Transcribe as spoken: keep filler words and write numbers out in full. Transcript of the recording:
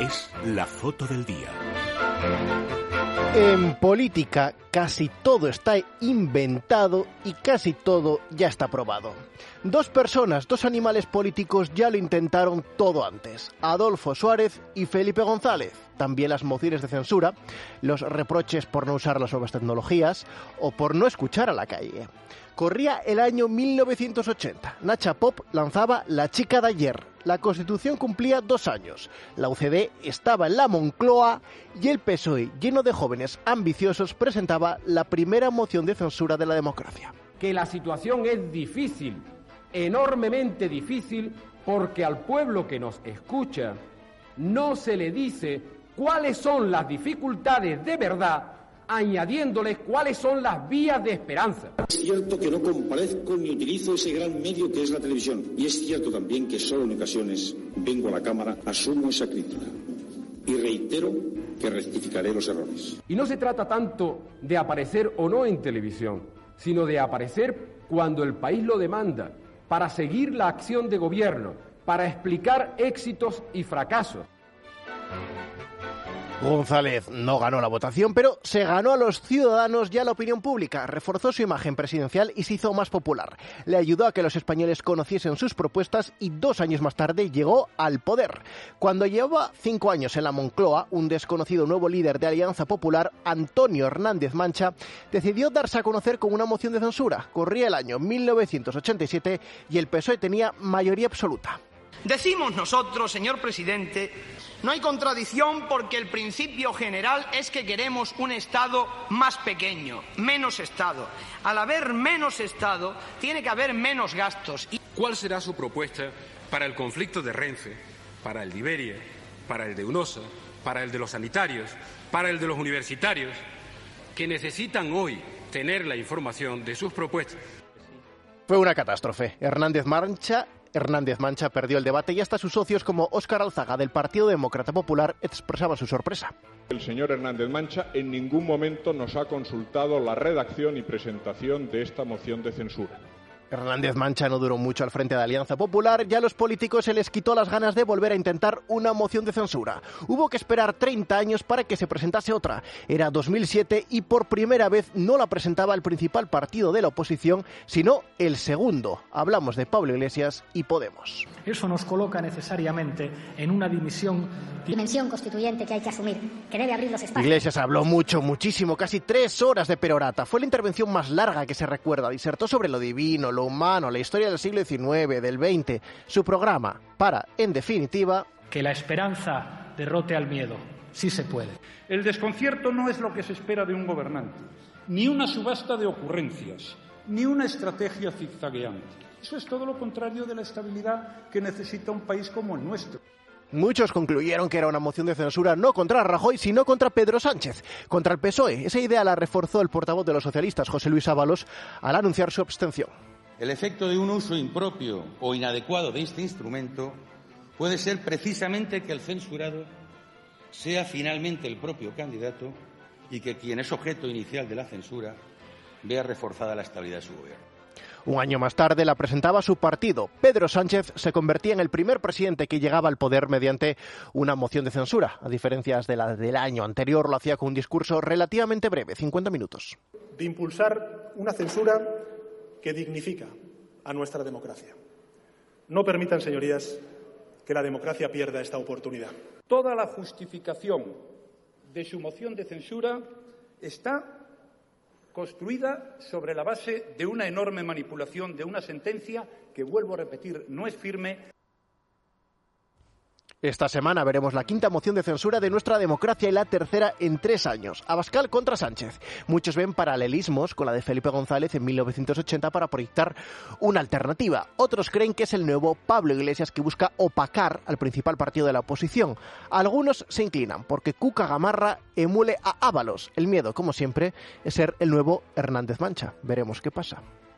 Es la foto del día. En política casi todo está inventado y casi todo ya está probado. Dos personas, dos animales políticos ya lo intentaron todo antes. Adolfo Suárez y Felipe González. También las mociones de censura, los reproches por no usar las nuevas tecnologías o por no escuchar a la calle. Corría el año mil novecientos ochenta. Nacha Pop lanzaba La chica de ayer. La Constitución cumplía dos años. La U C D estaba en la Moncloa y el P S O E, lleno de jóvenes ambiciosos, presentaba la primera moción de censura de la democracia. Que la situación es difícil, enormemente difícil, porque al pueblo que nos escucha no se le dice cuáles son las dificultades de verdad, añadiéndoles cuáles son las vías de esperanza. Es cierto que no comparezco ni utilizo ese gran medio que es la televisión. Y es cierto también que solo en ocasiones vengo a la Cámara, asumo esa crítica y reitero que rectificaré los errores. Y no se trata tanto de aparecer o no en televisión, sino de aparecer cuando el país lo demanda, para seguir la acción de gobierno, para explicar éxitos y fracasos. González no ganó la votación, pero se ganó a los ciudadanos y a la opinión pública, reforzó su imagen presidencial y se hizo más popular. Le ayudó a que los españoles conociesen sus propuestas y dos años más tarde llegó al poder. Cuando llevaba cinco años en la Moncloa, un desconocido nuevo líder de Alianza Popular, Antonio Hernández Mancha, decidió darse a conocer con una moción de censura. Corría el año mil novecientos ochenta y siete y el P S O E tenía mayoría absoluta. Decimos nosotros, señor presidente, no hay contradicción porque el principio general es que queremos un Estado más pequeño, menos Estado. Al haber menos Estado, tiene que haber menos gastos. ¿Cuál será su propuesta para el conflicto de Renfe, para el de Iberia, para el de UNOSA, para el de los sanitarios, para el de los universitarios, que necesitan hoy tener la información de sus propuestas? Fue una catástrofe. Hernández Mancha... Hernández Mancha perdió el debate y hasta sus socios como Óscar Alzaga del Partido Demócrata Popular expresaban su sorpresa. El señor Hernández Mancha en ningún momento nos ha consultado la redacción y presentación de esta moción de censura. Hernández Mancha no duró mucho al frente de Alianza Popular, ya a los políticos se les quitó las ganas de volver a intentar una moción de censura. Hubo que esperar treinta años para que se presentase otra. Era dos mil siete y por primera vez no la presentaba el principal partido de la oposición, sino el segundo. Hablamos de Pablo Iglesias y Podemos. Eso nos coloca necesariamente en una dimisión... dimensión constituyente que hay que asumir, que debe abrir los espacios. Iglesias habló mucho, muchísimo, casi tres horas de perorata. Fue la intervención más larga que se recuerda. Disertó sobre lo divino, lo humano, la historia del siglo diecinueve, del veinte. Su programa para, en definitiva... que la esperanza derrote al miedo. Sí se puede. El desconcierto no es lo que se espera de un gobernante, ni una subasta de ocurrencias, ni una estrategia zigzagueante. Eso es todo lo contrario de la estabilidad que necesita un país como el nuestro. Muchos concluyeron que era una moción de censura no contra Rajoy, sino contra Pedro Sánchez, contra el P S O E. Esa idea la reforzó el portavoz de los socialistas, José Luis Ábalos, al anunciar su abstención. El efecto de un uso impropio o inadecuado de este instrumento puede ser precisamente que el censurado sea finalmente el propio candidato y que quien es objeto inicial de la censura vea reforzada la estabilidad de su gobierno. Un año más tarde la presentaba su partido. Pedro Sánchez se convertía en el primer presidente que llegaba al poder mediante una moción de censura. A diferencia de la del año anterior, lo hacía con un discurso relativamente breve, cincuenta minutos. De impulsar una censura que dignifica a nuestra democracia. No permitan, señorías, que la democracia pierda esta oportunidad. Toda la justificación de su moción de censura está construida sobre la base de una enorme manipulación de una sentencia que, vuelvo a repetir, no es firme. Esta semana veremos la quinta moción de censura de nuestra democracia y la tercera en tres años. Abascal contra Sánchez. Muchos ven paralelismos con la de Felipe González en mil novecientos ochenta para proyectar una alternativa. Otros creen que es el nuevo Pablo Iglesias que busca opacar al principal partido de la oposición. Algunos se inclinan porque Cuca Gamarra emule a Ábalos. El miedo, como siempre, es ser el nuevo Hernández Mancha. Veremos qué pasa.